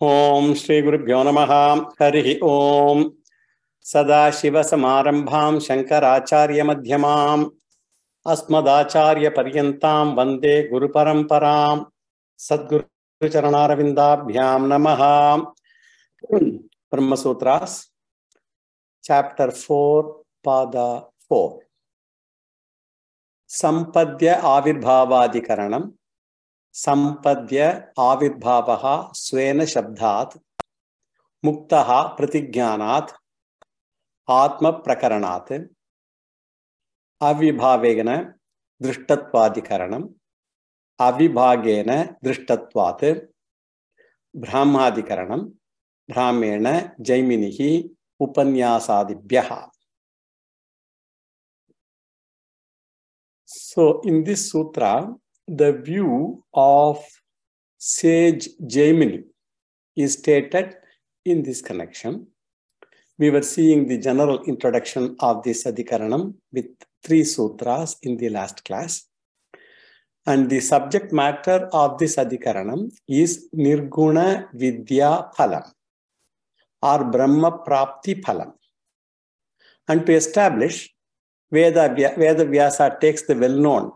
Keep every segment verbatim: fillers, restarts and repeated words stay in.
Om Shri Guru Bhyo Namaha Harihi Om Sadashiva Samarambham Shankaracharya Madhyamam Asmadacharya Paryantam Vande Guru Paramparam Sadguru Charanarvindabhyam Namaha. Brahma Sutras, Chapter four, Pada four. Sampadya Avirbhavadikaranam. Sampadya Avirbhavaha Swena Shabdat Muktaha Pratigyanat Atma Prakaranat Avibhavegana Drishtatvadikaranam Avibhagena Drishtatvat Brahmadikaranam Brahmena Jaiminihi Upanyasadibhyaha. So in this sutra, the view of sage Jaimini is stated in this connection. We were seeing the general introduction of this Adhikaranam with three sutras in the last class. And the subject matter of this Adhikaranam is Nirguna Vidya Phalam or Brahma Prapti Phalam. And to establish, Veda, Veda Vyasa takes the well-known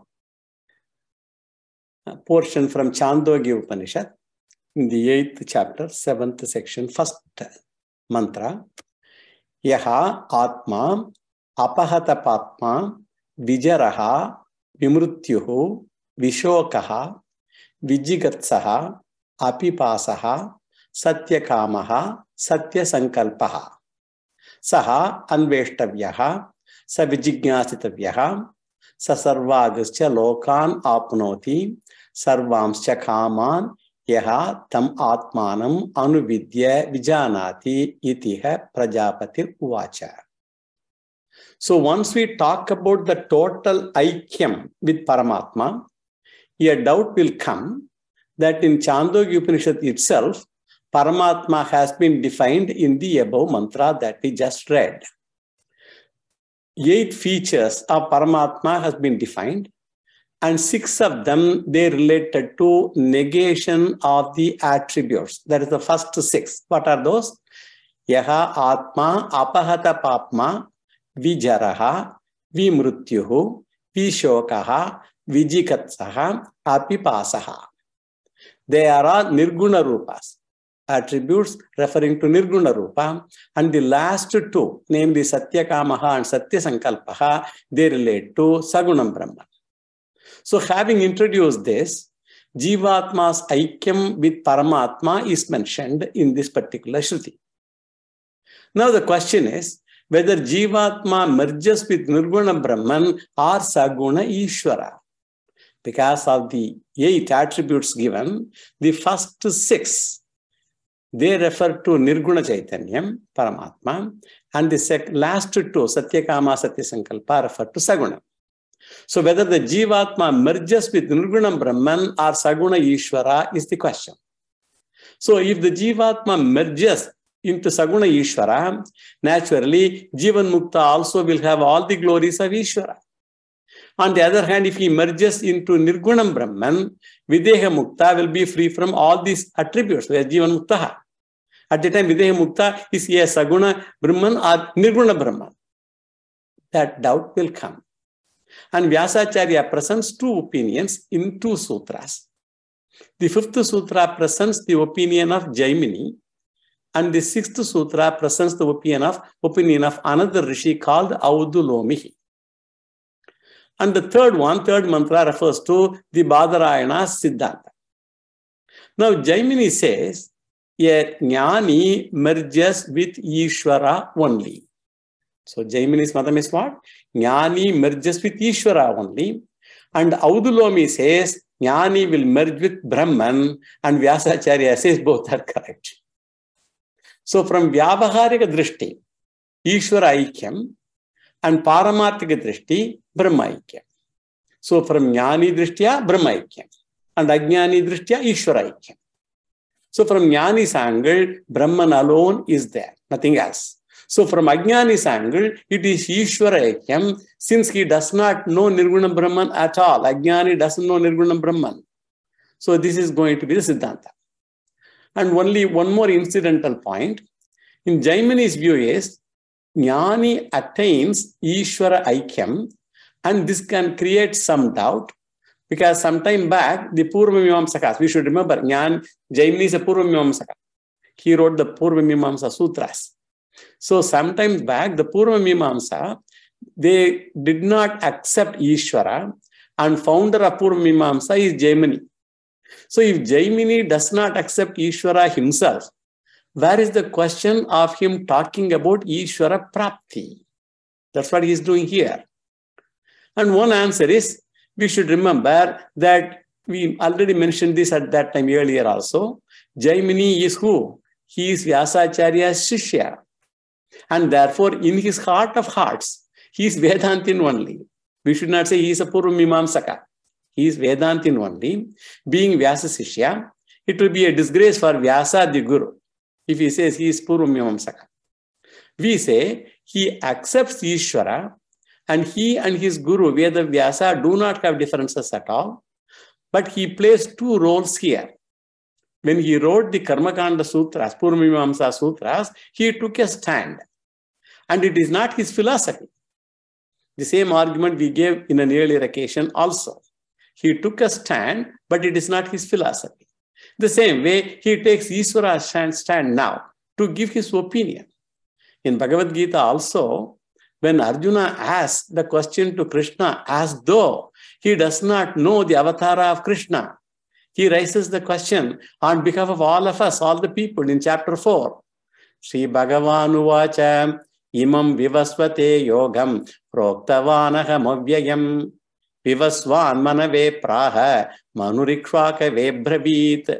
portion from Chandogya Upanishad in the eighth chapter, seventh section, first mantra. Yaha Atma Apahata Patma Vijaraha Vimrutyuhu Vishokaha Vijigatsaha Apipasaha Satyakamaha Satyasankalpaha Saha Anveshtavyaha Savijignasitavyaha Sasarvagascha Lokan Apnoti Sarvamscha Kaman Yaha Tam Atmanam Anuvidya Vijanati Itiha Prajapatir Uvacha. So once we talk about the total Aikyam with Paramatma, a doubt will come that in Chandogya Upanishad itself, Paramatma has been defined in the above mantra that we just read. Eight features of Paramatma has been defined, and six of them they related to negation of the attributes. That is the first six. What are those? Yaha Atma Apahata Papma Vijaraha Vimrutyuhu Vishokaha Vijikatsaha Apipasaha. They are all Nirguna Rupas, attributes referring to Nirguna Rupa, and the last two, namely Satyakamaha and Satyasankalpaha, they relate to Sagunam Brahman. So having introduced this, Jivatma's Aikyam with Paramatma is mentioned in this particular Shruti. Now the question is whether Jivatma merges with Nirguna Brahman or Saguna Ishvara. Because of the eight attributes given, the first six they refer to Nirguna Chaitanyam, Paramatma, and the sec last two, Satyakama, Satyasankalpa, refer to Saguna. So whether the Jivatma merges with Nirguna Brahman or Saguna Ishvara is the question. So if the Jivatma merges into Saguna Ishvara, naturally Jivan Mukta also will have all the glories of Ishvara. On the other hand, if he merges into Nirgunam Brahman, Videha Mukta will be free from all these attributes, where Jivan Mukta. At the time, Videha Mukta is a Saguna Brahman or Nirguna Brahman. That doubt will come. And Vyasacharya presents two opinions in two sutras. The fifth sutra presents the opinion of Jaimini, and the sixth sutra presents the opinion of, opinion of another Rishi called Audulomihi. And the third one, third mantra, refers to the Badarayana's Siddhanta. Now, Jaimini says, a Jnani merges with Ishvara only. So, Jaimini's matam is what? Jnani merges with Ishvara only. And Audulomi says, Jnani will merge with Brahman, and Vyasacharya says both are correct. So, from Vyavaharika Drishti, Ishvara Aikyam, and Paramarthika Drishti, Brahma Aikyam. So from Jnani Drishtya, Brahma Aikyam, and Ajnani Drishtya, Ishvara Aikyam. So from Jnani's angle, Brahman alone is there, nothing else. So from Ajnani's angle, it is Ishvara Aikyam, since he does not know Nirguna Brahman at all. Ajnani doesn't know Nirguna Brahman. So this is going to be the Siddhanta. And only one more incidental point. In Jaimini's view is, Jnani attains Ishvara Aikyam, and this can create some doubt, because sometime back, the Purvamimamsakas, we should remember, Jnani, Jaimini is a Purvamimamsaka. He wrote the Purvamimamsa Sutras. So sometimes back, the Purvamimamsa, they did not accept Ishvara, and founder of Purvamimamsa is Jaimini. So if Jaimini does not accept Ishvara himself, where is the question of him talking about Ishvara Prapti? That's what he is doing here. And one answer is, we should remember that we already mentioned this at that time earlier also. Jaimini is who? He is Vyasacharya's Shishya. And therefore, in his heart of hearts, he is Vedantin only. We should not say he is a Purvamimamsaka. He is Vedantin only. Being Vyasa Shishya, it will be a disgrace for Vyasa the Guru if he says he is Purvamimamsaka. We say he accepts Ishvara, and he and his Guru, Veda Vyasa, do not have differences at all. But he plays two roles here. When he wrote the Karmakanda Sutras, Purvamimamsa Sutras, he took a stand. And it is not his philosophy. The same argument we gave in an earlier occasion also. He took a stand, but it is not his philosophy. The same way, he takes Ishvara's stand, stand now to give his opinion. In Bhagavad Gita also, when Arjuna asks the question to Krishna as though he does not know the avatar of Krishna, he raises the question on behalf of all of us, all the people, in chapter four. Sri Bhagavan Uvacha Imam Vivasvate Yogam Proktavanaham Avyayam Vivasvan Manave Praha Manurikshvaka Vebravit.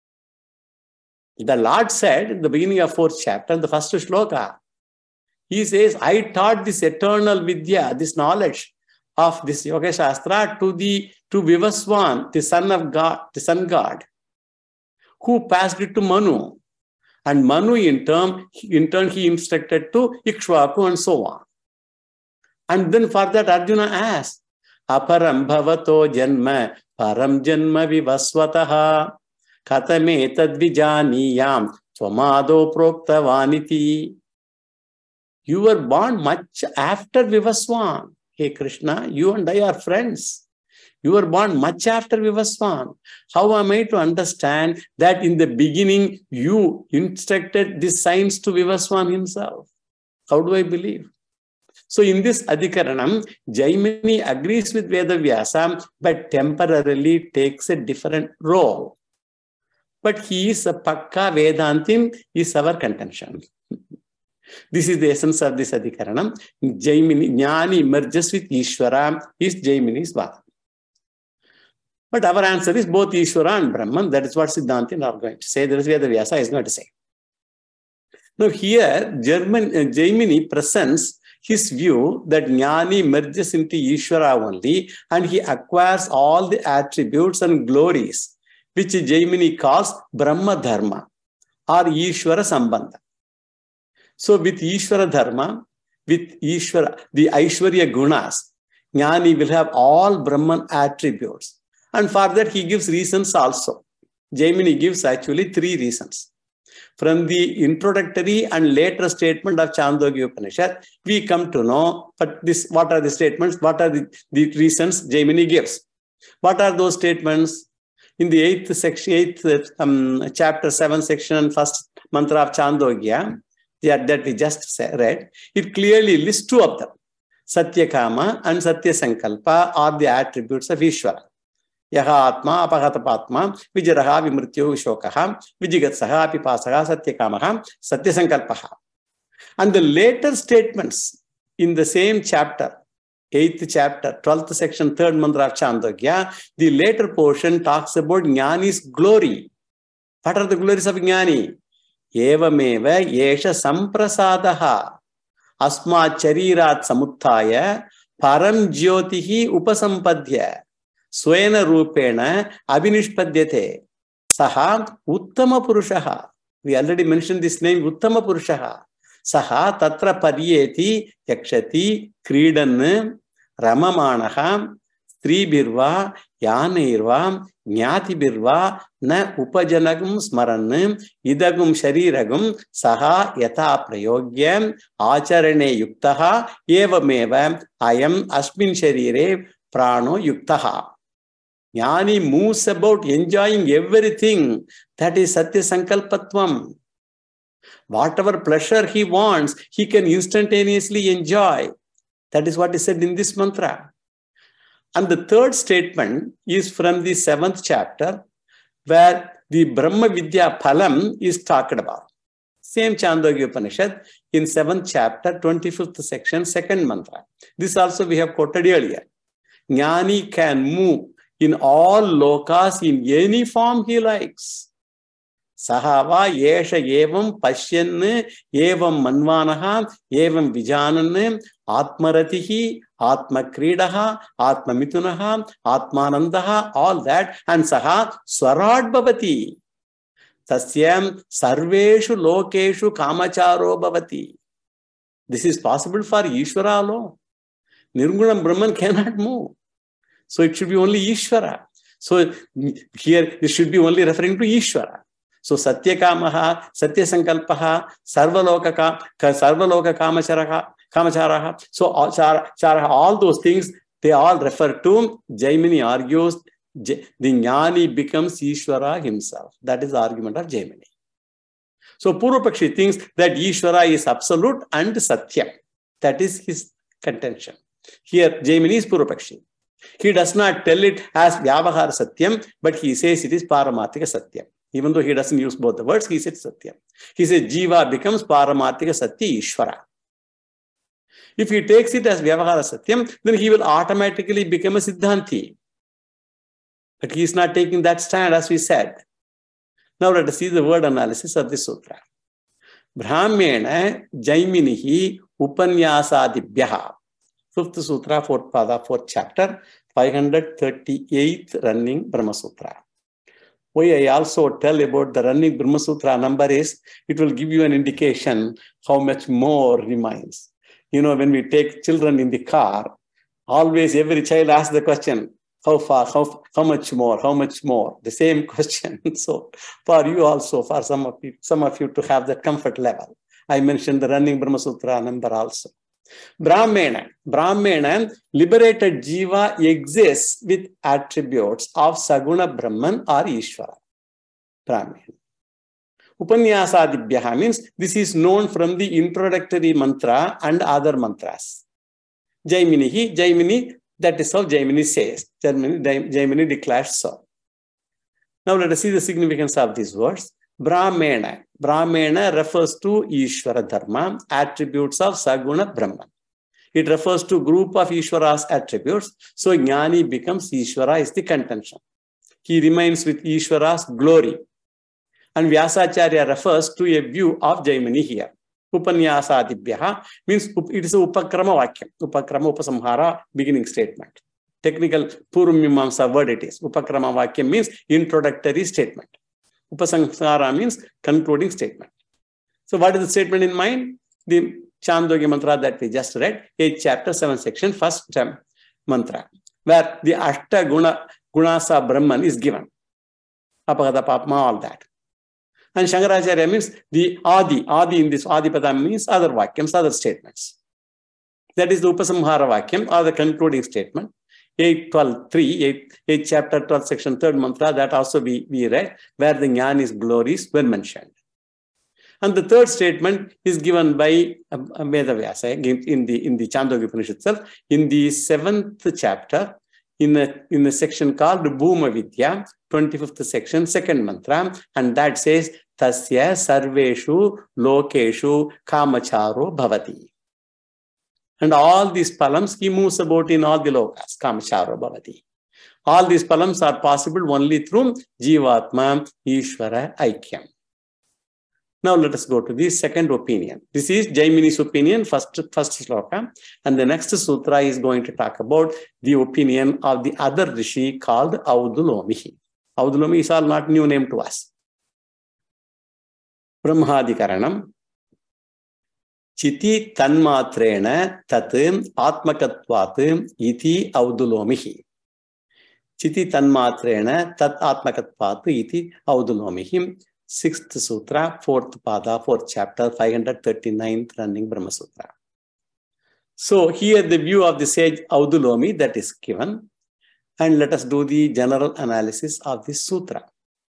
The Lord said in the beginning of fourth chapter, the first shloka, he says, I taught this eternal Vidya, this knowledge of this Yoga Shastra to the to Vivasvan, the son of God, the sun god, who passed it to Manu. And Manu in turn, in turn he instructed to Ikshvaku and so on. And then for that Arjuna asked, Aparam bhavato janma param janma vivasvataha katame tadvijaniyam tvamado proktavaniti. You were born much after Vivasvan. Hey Krishna, you and I are friends. You were born much after Vivasvan. How am I to understand that in the beginning you instructed this science to Vivasvan himself? How do I believe? So in this Adhikaranam, Jaimini agrees with Vedavyasa, but temporarily takes a different role. But he is a Pakka Vedantin, is our contention. This is the essence of this Adhikaranam. Jaimini, Jnani merges with Ishvara, is Jaimini's Vada. But our answer is both Ishvara and Brahman. That is what Siddhantin are going to say. That is where the Vyasa is going to say. Now here, German, uh, Jaimini presents his view that Jnani merges into Ishvara only, and he acquires all the attributes and glories, which Jaimini calls Brahma Dharma or Ishvara Sambandha. So with Ishvara Dharma, with Ishvara, the Aishwarya Gunas, Jnani will have all Brahman attributes. And for that, he gives reasons also. Jaimini gives actually three reasons. From the introductory and later statement of Chandogya Upanishad, we come to know but this, what are the statements, what are the, the reasons Jaimini gives. What are those statements? In the eighth section, eighth um, chapter, seventh section, first mantra of Chandogya, that, that we just read, it clearly lists two of them. Satyakama and Satyasankalpa are the attributes of Ishvara. Yaha Atma, Apagatapatma, Vijaraha, Vimrityo, Shokaha, Vijigatsaha, Pipasaha, Satyakamaha, Satyasankalpaha. And the later statements in the same chapter, eighth chapter, twelfth section, third mantra of Chandogya, the later portion talks about Jnani's glory. What are the glories of Jnani? Evameva yesha samprasadaha asmat charirat samuttaya param jyotihi upasampadhya swena rupena abhinishpadyate saha uttama purushaha. We already mentioned this name, Uttama Purushaha. Saha tatra paryeti yakshati kridan ramamanaha Stribirva, Yanirva, Nyatibirva, Na Upajanagum Smaran, Idagum Shariragum, Saha Yata Prayogyam, Acharane Yuktaha, Evameva, Ayam Asmin Sharire, Prano Yuktaha. Jnani moves about enjoying everything. That is Satya Sankalpatvam. Whatever pleasure he wants, he can instantaneously enjoy. That is what is said in this mantra. And the third statement is from the seventh chapter, where the Brahma Vidya Phalam is talked about. Same Chandogya Upanishad in seventh chapter, twenty-fifth section, second mantra. This also we have quoted earlier. Jnani can move in all lokas in any form he likes. Sahava yesha evam pashyan evam manvanaha evam vijanan atmaratihi atmakridaha atmamitunaha atmanandaha, all that, and saha swarad bhavati tasyam sarveshu lokeshu kamacharo bhavati. This is possible for Ishvara alone. Nirgunam Brahman cannot move. So it should be only Ishvara. So here it should be only referring to Ishvara. So Satya Kamaha, Satya Sankalpaha, Sarvaloka, Sarvaloka Kamacharaha, Kamacharaha. So all, chara, all those things, they all refer to, Jaimini argues, the Jnani becomes Ishvara himself. That is the argument of Jaimini. So Purvapakshi thinks that Ishvara is absolute and Satya. That is his contention. Here Jaimini is Purvapakshi. He does not tell it as Vyavahara Satyam, but he says it is Paramatika Satyam. Even though he doesn't use both the words, he says Satyam. He says Jiva becomes Paramatika Satya Ishvara. If he takes it as Vyavahara Satyam, then he will automatically become a Siddhanti. But he is not taking that stand, as we said. Now let us see the word analysis of this sutra. Brahmena Jaiminihi Upanyasadibhyaha. Fifth Sutra, fourth Pada, fourth chapter, five hundred thirty-eighth running Brahma Sutra. Why I also tell about the running Brahma Sutra number is, it will give you an indication how much more remains. You know, when we take children in the car, always every child asks the question, how far, how, how much more, how much more? The same question. So for you also, for some of you, some of you to have that comfort level, I mentioned the running Brahma Sutra number also. Brahmana, Brahmana, liberated Jiva exists with attributes of Saguna Brahman or Ishvara. Brahmana. Upanyasadibhyaha means this is known from the introductory mantra and other mantras. Jaiminihi, Jaimini, that is how Jaimini says. Jaimini, Jaimini declares so. Now let us see the significance of these words. Brahmana. Brahmana refers to Ishvara Dharma, attributes of Saguna Brahman. It refers to group of Ishvara's attributes. So Jnani becomes Ishvara is the contention. He remains with Ishvara's glory. And Vyasacharya refers to a view of Jaimini here. Upanyasadibhyaha means it is a Upakrama Vakyam. Upakrama Upasamhara beginning statement. Technical Purvamimamsa word it is. Upakrama Vakyam means introductory statement. Upasamhara means concluding statement. So what is the statement in mind? The Chandogya mantra that we just read, eighth chapter, seventh section, first um, mantra, where the Ashta Guna, Gunasa Brahman is given. Apagata Papma, all that. And Shankaracharya means the Adi. Adi in this Adipada means other Vakyams, other statements. That is the Upasamhara Vakyam or the concluding statement. eight twelve three, eighth chapter, twelfth section, third mantra, that also we, we read, where the Jnani's glories were mentioned. And the third statement is given by uh, Vedavyasa in the, in the Chandogya Upanishad itself, in the seventh chapter, in a, in a section called Bhuma Vidya, twenty-fifth section, second mantra, and that says, Tasya Sarveshu Lokeshu Kamacharo Bhavati. And all these palams, he moves about in all the lokas, Kamacharo Bhavati. All these palams are possible only through Jivatma Ishvara Aikyam. Now let us go to the second opinion. This is Jaimini's opinion, first, first sloka. And the next sutra is going to talk about the opinion of the other Rishi called Audulomi. Audulomi is all not new name to us. Brahmadikaranam. Chiti tanmatrena tat atmakatvat iti Audulomihi. Chiti tanmatrena tat atmakatpatu iti audulomihi. Sixth sutra, fourth pada, fourth chapter, five hundred thirty-ninth running Brahma Sutra. So here the view of the sage Audulomi that is given, and let us do the general analysis of this sutra.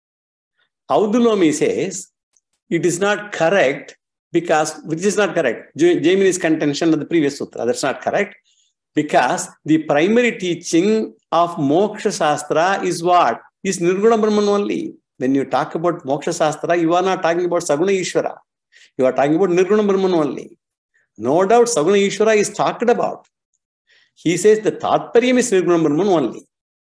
Audulomi says it is not correct because, which is not correct, Jaimini's contention of the previous sutra, that's not correct, because the primary teaching of Moksha Shastra is what? Is Nirguna Brahman only. When you talk about Moksha Shastra, you are not talking about Saguna Ishvara. You are talking about Nirguna Brahman only. No doubt Saguna Ishvara is talked about. He says the Tatparyam is Nirguna Brahman only.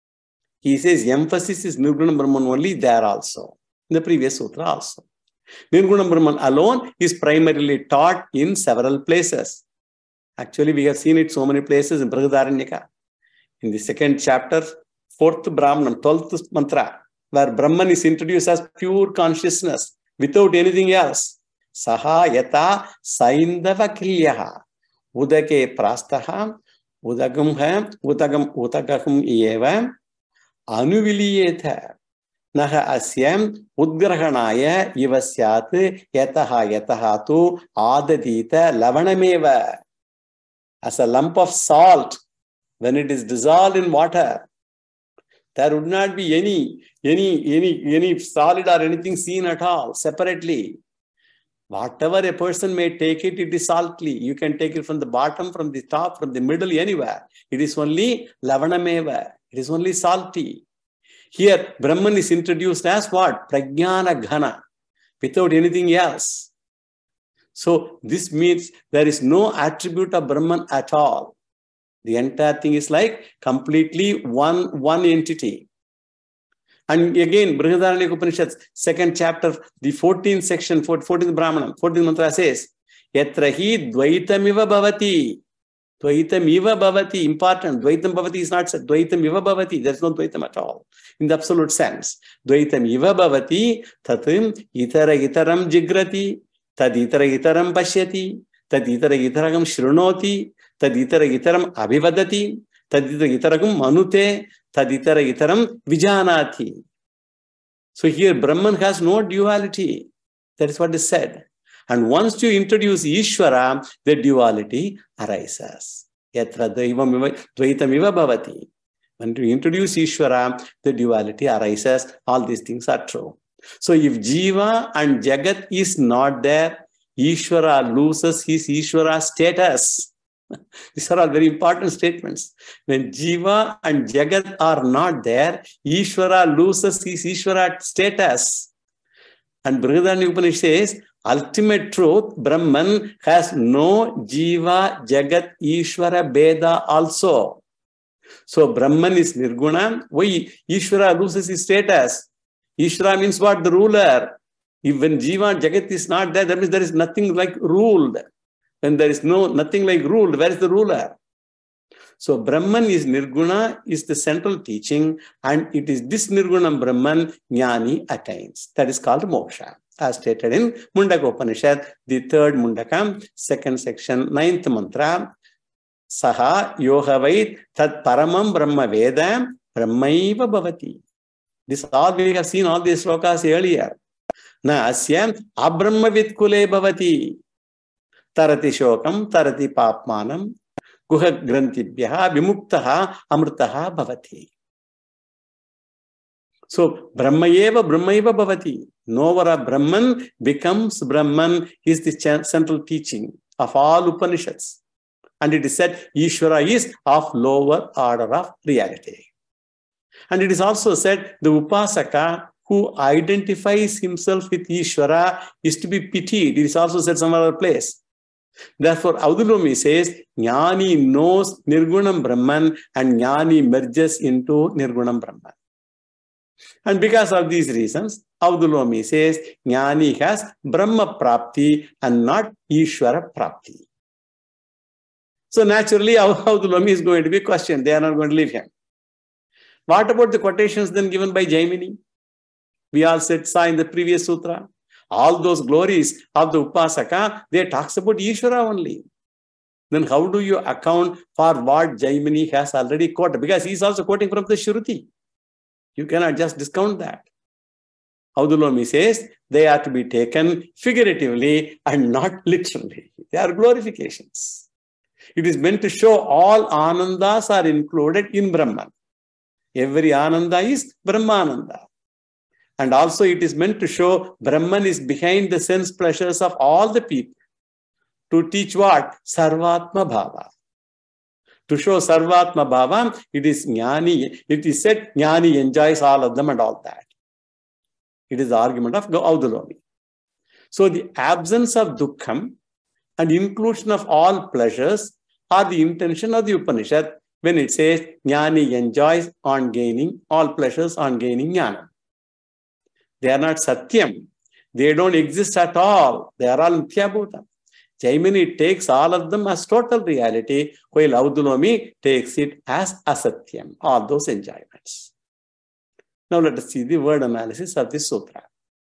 He says emphasis is Nirguna Brahman only there also. In the previous sutra also. Nirguna Brahman alone is primarily taught in several places. Actually, we have seen it so many places in Brihadaranyaka. In the second chapter, fourth Brahman, twelfth mantra, where Brahman is introduced as pure consciousness without anything else. Saha yata saindava kilyaha udake prastaha udagam udagam udagam eva anuviliyetha naha asyam udgrahanaya ivasyat yataha yataha tu adadita lavanameva. As a lump of salt, when it is dissolved in water, there would not be any, any, any, any solid or anything seen at all, separately. Whatever a person may take it, it is saltly. You can take it from the bottom, from the top, from the middle, anywhere. It is only lavanameva. It is only salty. Here, Brahman is introduced as what? Prajnana Ghana, without anything else. So, this means there is no attribute of Brahman at all. The entire thing is like completely one, one entity. And again, Brihadaranyaka Upanishad, second chapter, the fourteenth section, fourteenth Brahmanam, fourteenth mantra says, Yatrahi dvaitamiva bhavati. Dvaitamiva bhavati, important. Dvaitam bhavati is not said. Dvaitamiva bhavati. There is no dvaitam at all. In the absolute sense. Dvaitamiva bhavati, tatim itara itaram jigrati, tad itara itaram pashyati, tad itara itaram shrunoti, tad itara itaram abhivadati, tad itara itaram manute, tad itara itaram vijanati. So here Brahman has no duality. That is what is said. And once you introduce Ishvara, the duality arises. Yatra dvaitamiva bhavati. When you introduce Ishvara, the duality arises. All these things are true. So if Jiva and Jagat is not there, Ishvara loses his Ishvara status. These are all very important statements. When Jiva and Jagat are not there, Ishvara loses his Ishvara status. And Brihadaranyaka Upanishad says, ultimate truth, Brahman has no Jiva, Jagat, Ishvara, Beda also. So Brahman is Nirguna. Why Ishvara loses his status? Ishvara means what? The ruler. If when Jiva and Jagat is not there, that means there is nothing like ruled. When there is no nothing like ruled, where is the ruler? So Brahman is Nirguna, is the central teaching, and it is this Nirguna Brahman Jnani attains. That is called moksha, as stated in Mundaka Upanishad, the third Mundaka, second section, ninth mantra. Saha yohavait tat paramam brahma veda brahmaiva bhavati. This all we have seen all these slokas earlier. Na asyam abrahmavit kule bhavati. Tarati shokam, tarati papmanam, guha grantibhyaha, vimuktaha, amrtaha bhavati. So, Brahmayeva, Brahmaiva bhavati. Novara Brahman becomes Brahman is the central teaching of all Upanishads. And it is said, Ishvara is of lower order of reality. And it is also said, the Upasaka who identifies himself with Ishvara is to be pitied. It is also said some other place. Therefore, Audulomi says, Jnani knows Nirgunam Brahman and Jnani merges into Nirgunam Brahman. And because of these reasons, Audulomi says, Jnani has Brahma Prapti and not Ishvara Prapti. So naturally, Audulomi is going to be questioned. They are not going to leave him. What about the quotations then given by Jaimini? We all said, saw in the previous sutra. All those glories of the Upasaka, they talks about Ishvara only. Then how do you account for what Jaimini has already quoted? Because he is also quoting from the Shruti. You cannot just discount that. Audhulomi says they are to be taken figuratively and not literally. They are glorifications. It is meant to show all Anandas are included in Brahman. Every Ananda is Brahmananda. And also it is meant to show Brahman is behind the sense pleasures of all the people. To teach what? Sarvatma Bhava. To show Sarvatma Bhava, it is Jnani. It is said Jnani enjoys all of them and all that. It is the argument of Audhulomi. So the absence of dukkham and inclusion of all pleasures are the intention of the Upanishad when it says Jnani enjoys on gaining all pleasures on gaining Jnana. They are not Satyam. They don't exist at all. They are all Mithya-bhuta. Jaimini takes all of them as total reality, while Audhulomi takes it as Asatyam, all those enjoyments. Now let us see the word analysis of this sutra.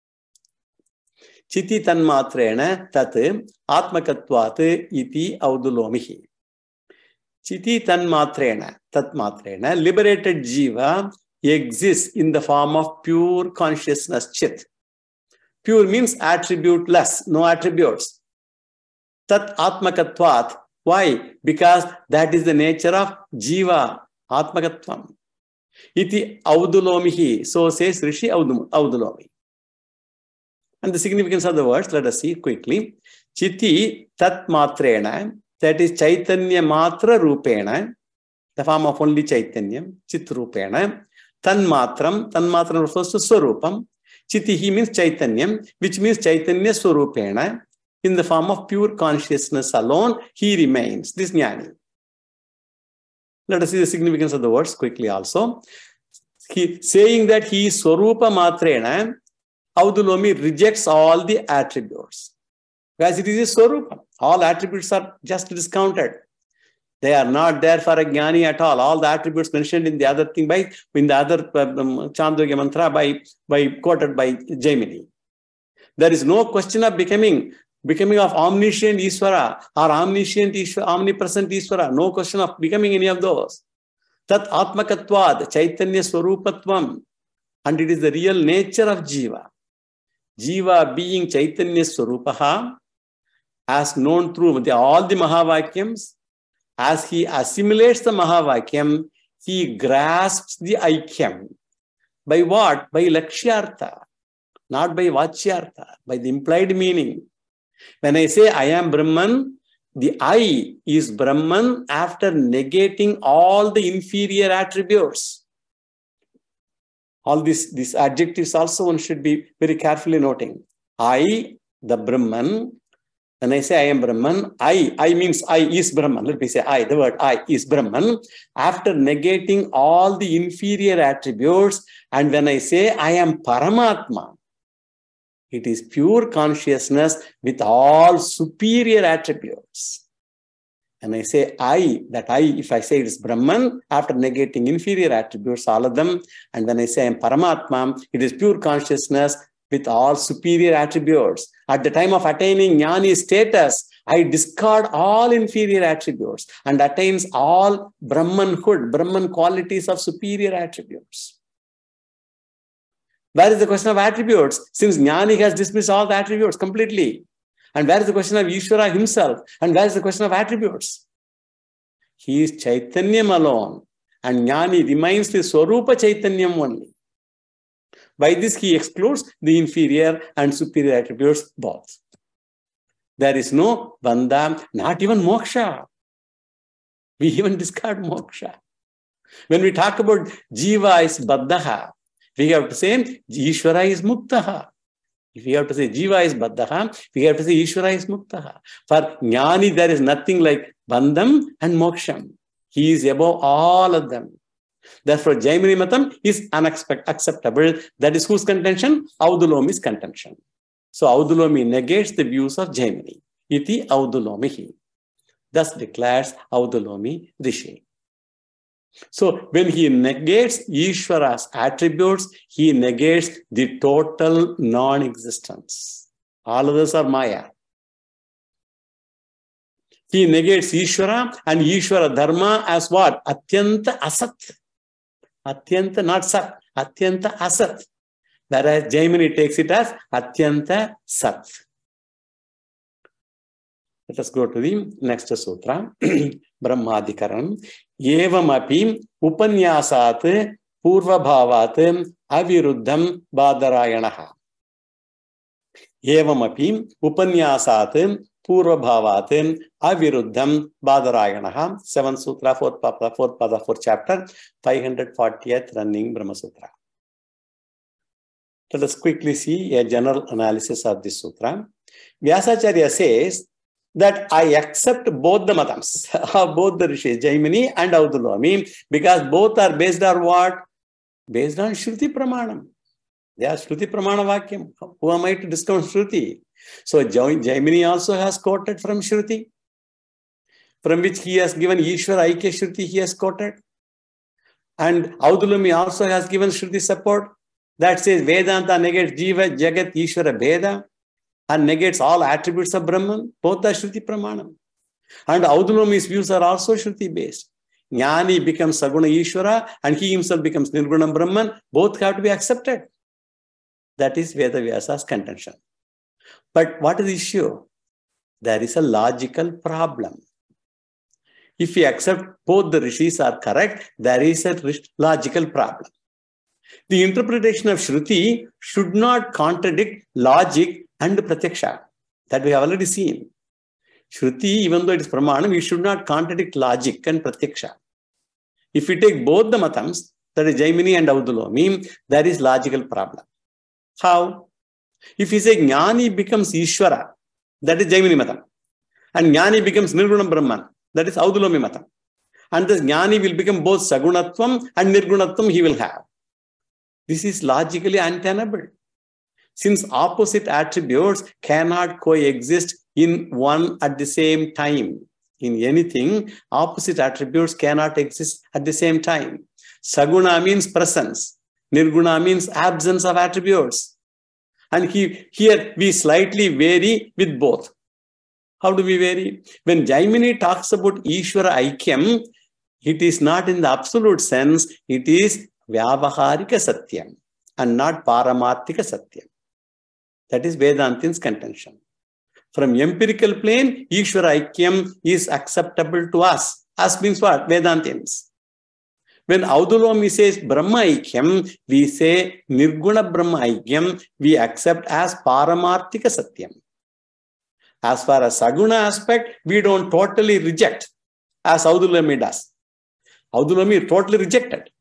Chiti tanmatrena tat atmakatvat iti Audhulomihi. Chiti tanmatrena, tat matrena, liberated jiva exists in the form of pure consciousness, chit. Pure means attributeless, no attributes. Tat atmakatvat. Why? Because that is the nature of jiva, atmakatvam. Iti Audhulomihi. So says Rishi Audhulomi. And the significance of the words, let us see quickly. Chiti tat matrena, that is Chaitanya matra rupena, the form of only Chaitanyam, chit rupena. Tan matram, tan matram refers to Swarupam. Chitihi means Chaitanyam, which means Chaitanya Swarupena. In the form of pure consciousness alone, he remains, this Jnani. Let us see the significance of the words quickly also. He, saying that he is Swarupa Matrena, Audhulomi rejects all the attributes. Because it is a Swarupa. All attributes are just discounted. They are not there for a Jnani at all. All the attributes mentioned in the other thing by, in the other um, Chandogya mantra by, by quoted by Jaimini. There is no question of becoming Becoming of omniscient Ishvara or omniscient Ishvara, omnipresent Ishvara. No question of becoming any of those. Tat atmakatvad, Chaitanya Swarupatvam. And it is the real nature of Jiva. Jiva being Chaitanya Swarupaha, as known through the, all the Mahavakyams, as he assimilates the Mahavakyam, he grasps the Aikyam. By what? By Lakshyartha. Not by Vachyartha, by the implied meaning. When I say I am Brahman, the I is Brahman after negating all the inferior attributes. All these, these adjectives also one should be very carefully noting. I, the Brahman. When I say I am Brahman, I, I means I is Brahman. Let me say I, the word I is Brahman. After negating all the inferior attributes, and when I say I am Paramatma, it is pure consciousness with all superior attributes. And I say I, that I, if I say it is Brahman, after negating inferior attributes, all of them, and when I say I am Paramatma, it is pure consciousness with all superior attributes. At the time of attaining Jnani status, I discard all inferior attributes and attains all Brahmanhood, Brahman qualities of superior attributes. Where is the question of attributes? Since Jnani has dismissed all the attributes completely. And where is the question of Ishvara himself? And where is the question of attributes? He is Chaitanyam alone. And Jnani remains the Swarupa Chaitanyam only. By this, he excludes the inferior and superior attributes both. There is no bandha, not even moksha. We even discard moksha. When we talk about Jiva is baddhaha, we have to say Ishvara is muktaha. If we have to say Jiva is baddhaha, we have to say Ishvara is muktaha. For Jnani, there is nothing like bandham and moksham. He is above all of them. Therefore, Jaimini Matam is unacceptable. That is whose contention? Audhulomi's contention. So, Audhulomi negates the views of Jaimini. Iti Audhulomihi. Thus declares Audhulomi Rishi. So, when he negates Ishvara's attributes, he negates the total non-existence. All others are Maya. He negates Ishvara and Ishvara Dharma as what? Atyanta Asat. Atyanta, not Sat, Atyanta Asat. Whereas Jaimini takes it as Atyanta Sat. Let us go to the next sutra, Brahmadikaram. Evamapi Upanyasat Purva Bhavat Aviruddham Badarayanaha. Evamapi Upanyasat Purva Bhavat Aviruddham Badarayanaha. Seventh Sutra, fourth Pada, fourth Pada, fourth chapter, five hundred fortieth running Brahma Sutra. Let us quickly see a general analysis of this sutra. Vyasacharya says that I accept both the matams of both the rishis, Jaimini and Audulami, because both are based on what? Based on Shruti Pramanam. They are Shruti Pramana Vakyam. Who am I to discount Shruti? So Jaimini also has quoted from Shruti, from which he has given Ishvara Aikya Shruti, he has quoted. And Audulami also has given Shruti support that says Vedanta negates Jiva, Jagat, Ishvara, Bheda, and negates all attributes of Brahman. Both are Shruti Pramanam. And Audulami's views are also Shruti based. Jnani becomes Saguna Ishvara and he himself becomes Nirgunam Brahman. Both have to be accepted. That is Veda Vyasa's contention. But what is the issue? There is a logical problem. If we accept both the rishis are correct, there is a logical problem. The interpretation of Shruti should not contradict logic and Pratyaksha. That we have already seen. Shruti, even though it is Pramanam, it should not contradict logic and Pratyaksha. If we take both the matams, that is Jaimini and Audulami, there is logical problem. How? If we say Jnani becomes Ishvara, that is Jaimini matam, and Jnani becomes Nirgunam Brahman, that is Audulami matam, and this Jnani will become both Sagunatvam and Nirgunatvam he will have. This is logically untenable. Since opposite attributes cannot coexist in one at the same time. In anything, opposite attributes cannot exist at the same time. Saguna means presence. Nirguna means absence of attributes. And he, here we slightly vary with both. How do we vary? When Jaimini talks about Ishvara Aikyam, it is not in the absolute sense, it is Vyavaharika Satyam and not Paramarthika Satyam. That is Vedantin's contention. From empirical plane, Ishvara Aikyam is acceptable to us. Us means what? Vedantins. When Audulami says Brahma Aikyam, we say Nirguna Brahma Aikyam, we accept as Paramarthika Satyam. As far as Saguna aspect, we don't totally reject, as Audulami does. Audulami totally rejected.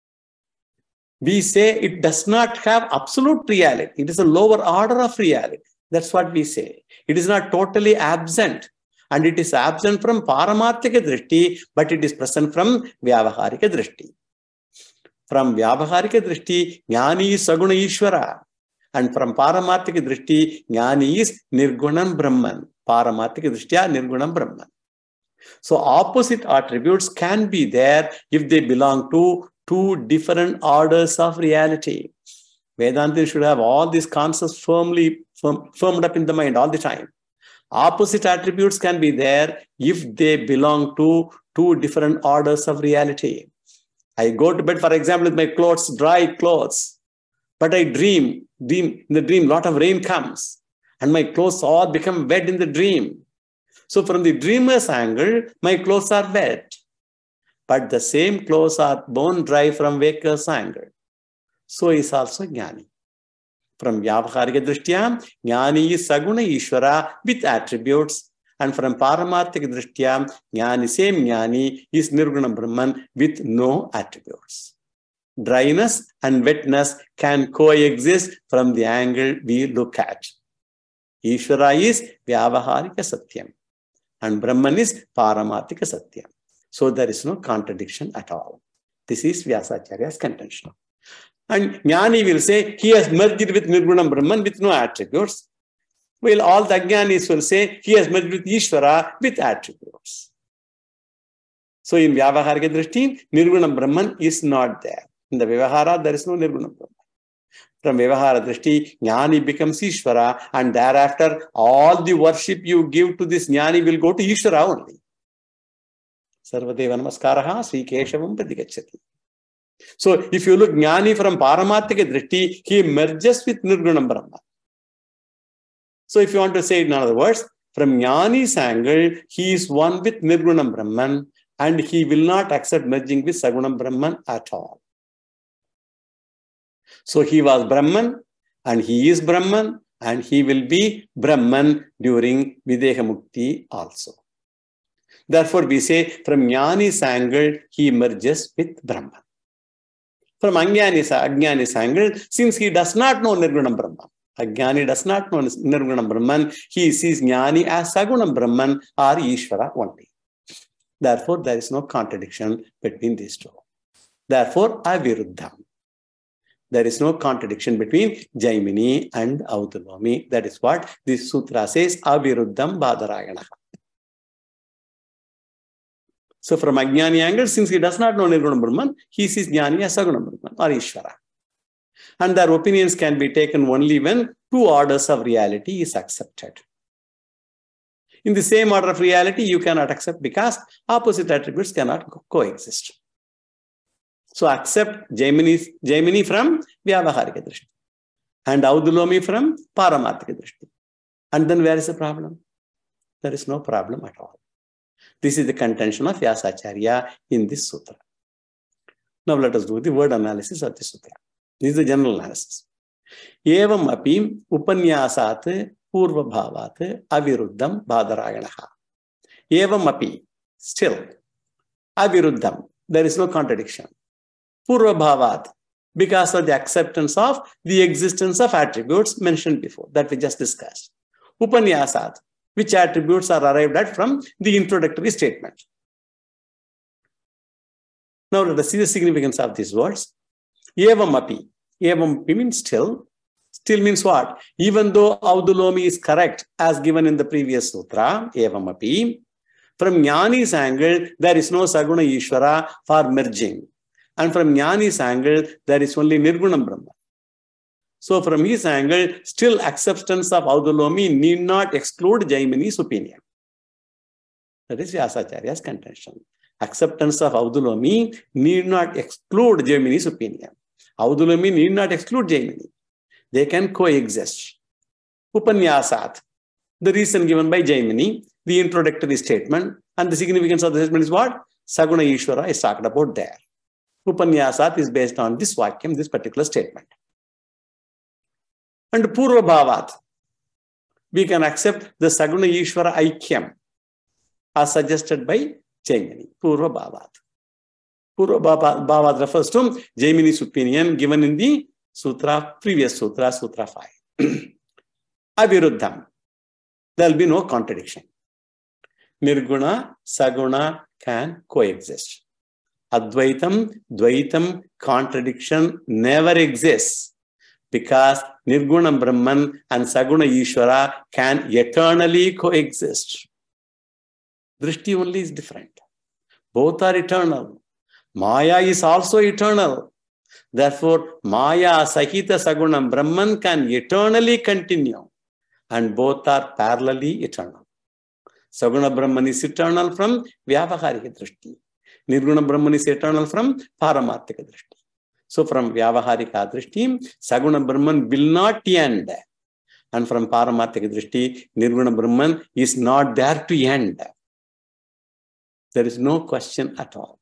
We say it does not have absolute reality. It is a lower order of reality. That's what we say. It is not totally absent. And it is absent from Paramarthika Drishti, but it is present from Vyavaharika Drishti. From Vyavaharika Drishti, Jnani is Saguna Ishvara. And from Paramarthika Drishti, Jnani is Nirgunam Brahman. Paramarthika Drishtya, Nirgunam Brahman. So opposite attributes can be there if they belong to two different orders of reality. Vedanta should have all these concepts firmly firm, firmed up in the mind all the time. Opposite attributes can be there if they belong to two different orders of reality. I go to bed, for example, with my clothes, dry clothes, but I dream, dream in the dream, lot of rain comes, and my clothes all become wet in the dream. So from the dreamer's angle, my clothes are wet, but the same clothes are bone dry from waker's angle. So is also Jnani. From Vyavaharika Drishtya, Jnani is Saguna Ishvara with attributes, and from Paramarthika Drishtya, Jnani, same Jnani is Nirguna Brahman with no attributes. Dryness and wetness can coexist from the angle we look at. Ishvara is Vyavaharika Satyam, and Brahman is Paramarthika Satyam. So there is no contradiction at all. This is Vyasacharya's contention. And Jnani will say, he has merged with Nirgunam Brahman with no attributes. Well, all the Ajnanis will say, he has merged with Ishvara with attributes. So in Vyavaharika Drishti, Nirgunam Brahman is not there. In the Vyavahara, there is no Nirgunam Brahman. From Vyavahara Drishti, Jnani becomes Ishvara, and thereafter, all the worship you give to this Jnani will go to Ishvara only. Sarvadeva Namaskaraha, Sri Keshavam Pradigacchati. So if you look Jnani from Paramarthika Drishti, he merges with Nirgunam Brahman. So if you want to say it in other words, from Jnani's angle, he is one with Nirgunam Brahman and he will not accept merging with Sagunam Brahman at all. So he was Brahman and he is Brahman and he will be Brahman during Videha Mukti also. Therefore, we say from Jnani's angle, he merges with Brahman. From Ajnani's, Ajnani's angle, since he does not know Nirgunam Brahman, Ajnani does not know Nirgunam Brahman, he sees Jnani as Sagunam Brahman or Ishvara only. Therefore, there is no contradiction between these two. Therefore, Aviruddham. There is no contradiction between Jaimini and Audulami. That is what this sutra says, Aviruddham Badarayana. So from Ajnani angle, since he does not know Nirgunam Brahman, he sees Jnani as Sagunam Brahman or Ishvara. And their opinions can be taken only when two orders of reality is accepted. In the same order of reality, you cannot accept because opposite attributes cannot co coexist. So accept Jaimini, Jaimini from Vyavaharika Drishti and Audulami from Paramarthika Drishti. And then where is the problem? There is no problem at all. This is the contention of Vyasacharya in this sutra. Now let us do the word analysis of this sutra. This is the general analysis. Evam api upanyasat purva bhavat aviruddham badarayanaha. Evam api, still, aviruddham, there is no contradiction. Purva bhavat, because of the acceptance of the existence of attributes mentioned before, that we just discussed. Upanyasat, which attributes are arrived at from the introductory statement. Now let us see the significance of these words. Evam api. Evam api means still. Still means what? Even though Audulomi is correct as given in the previous sutra, Evam api, from Jnani's angle, there is no Saguna Ishvara for merging. And from Jnani's angle, there is only Nirgunam Brahma. So from his angle, still acceptance of Audulomi need not exclude Jaimini's opinion. That is Vyasacharya's contention. Acceptance of Audulomi need not exclude Jaimini's opinion. Audulomi need not exclude Jaimini. They can coexist. Upanyasat, the reason given by Jaimini, the introductory statement, and the significance of the statement is what? Saguna Ishvara is talked about there. Upanyasat is based on this vakyam, this particular statement. And Purva Bhavat, we can accept the Saguna Ishvara Aikyam as suggested by Jaimini, Purva Bhavat. Purva Bhavat refers to Jaimini's opinion given in the sutra, previous sutra, Sutra five. Aviruddham, there will be no contradiction. Nirguna, Saguna can coexist. Advaitam, Dvaitam, contradiction never exists because Nirgunam Brahman and Saguna Ishvara can eternally coexist. Drishti only is different. Both are eternal. Maya is also eternal. Therefore, Maya Sahita Sagunam Brahman can eternally continue and both are parallelly eternal. Saguna Brahman is eternal from Vyavaharika Drishti. Nirguna Brahman is eternal from Paramarthika Drishti. So from Vyavaharika Drishti, Saguna Brahman will not end. And from Paramarthika Drishti, Nirguna Brahman is not there to end. There is no question at all.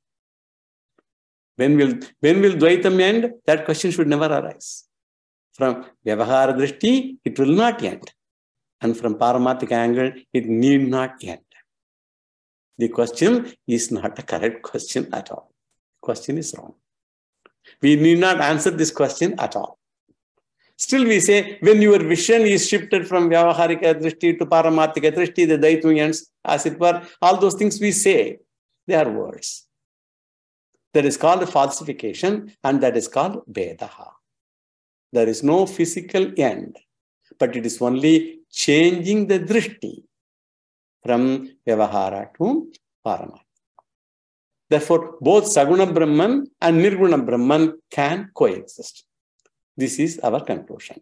When will, when will Dvaitam end? That question should never arise. From Vyavahara Drishti, it will not end. And from Paramarthika angle, it need not end. The question is not a correct question at all. The question is wrong. We need not answer this question at all. Still we say, when your vision is shifted from Vyavaharika Drishti to Paramarthika Drishti, the Daitu ends, as it were, all those things we say, they are words. That is called falsification and that is called Vedaha. There is no physical end, but it is only changing the Drishti from Vyavahara to Paramarthika. Therefore, both Saguna Brahman and Nirguna Brahman can coexist. This is our conclusion.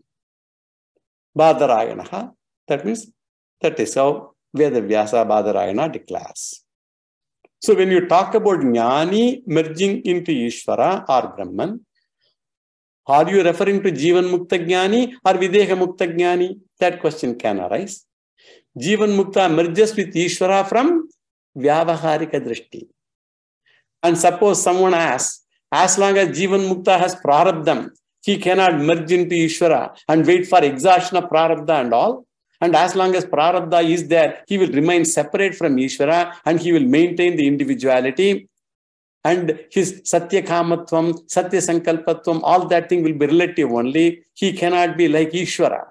Badarayanaha, that means that is how Vedavyasa Badarayana declares. So when you talk about Jnani merging into Ishvara or Brahman, are you referring to Jivan Mukta Jnani or Videha Mukta Jnani? That question can arise. Jivan Mukta merges with Ishvara from Vyavaharika Drishti. And suppose someone asks, as long as Jivan Mukta has Prarabdham, he cannot merge into Ishvara and wait for exhaustion of Prarabdha and all. And as long as Prarabdha is there, he will remain separate from Ishvara and he will maintain the individuality. And his Satya Kamatvam, Satya Sankalpatvam, all that thing will be relative only. He cannot be like Ishvara.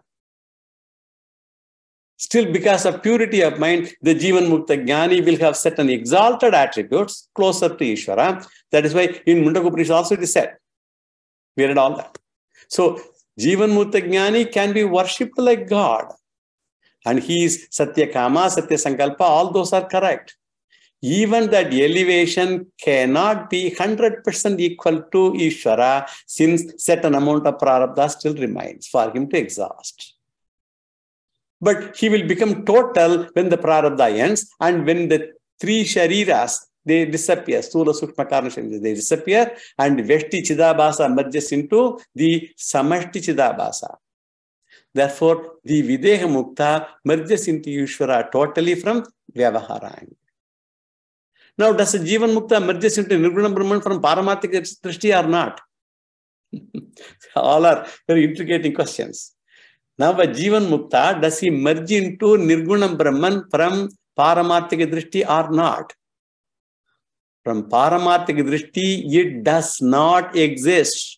Still, because of purity of mind, the Jivan Mukta Jnani will have certain exalted attributes closer to Ishvara. That is why in Mundaka Upanishad also it is said. We read all that. So, Jivan Mukta Jnani can be worshipped like God. And he is Satya Kama, Satya Sankalpa, all those are correct. Even that elevation cannot be one hundred percent equal to Ishvara, since certain amount of prarabdha still remains for him to exhaust. But he will become total when the prarabdha ends, and when the three shariras, they disappear, Stula, Sukshma, Karana, Shariras, they disappear, and Veshti Chidabhasa merges into the Samashti Chidabhasa. Therefore, the Videha Mukta merges into Ishvara totally from Vyavahara. Now, does the Jivan Mukta merges into Nirguna Brahman from Paramarthika Drishti or not? All are very intricate questions. Now, a Jivan Mukta, does he merge into Nirguna Brahman from Paramarthika Drishti or not? From Paramarthika Drishti, it does not exist.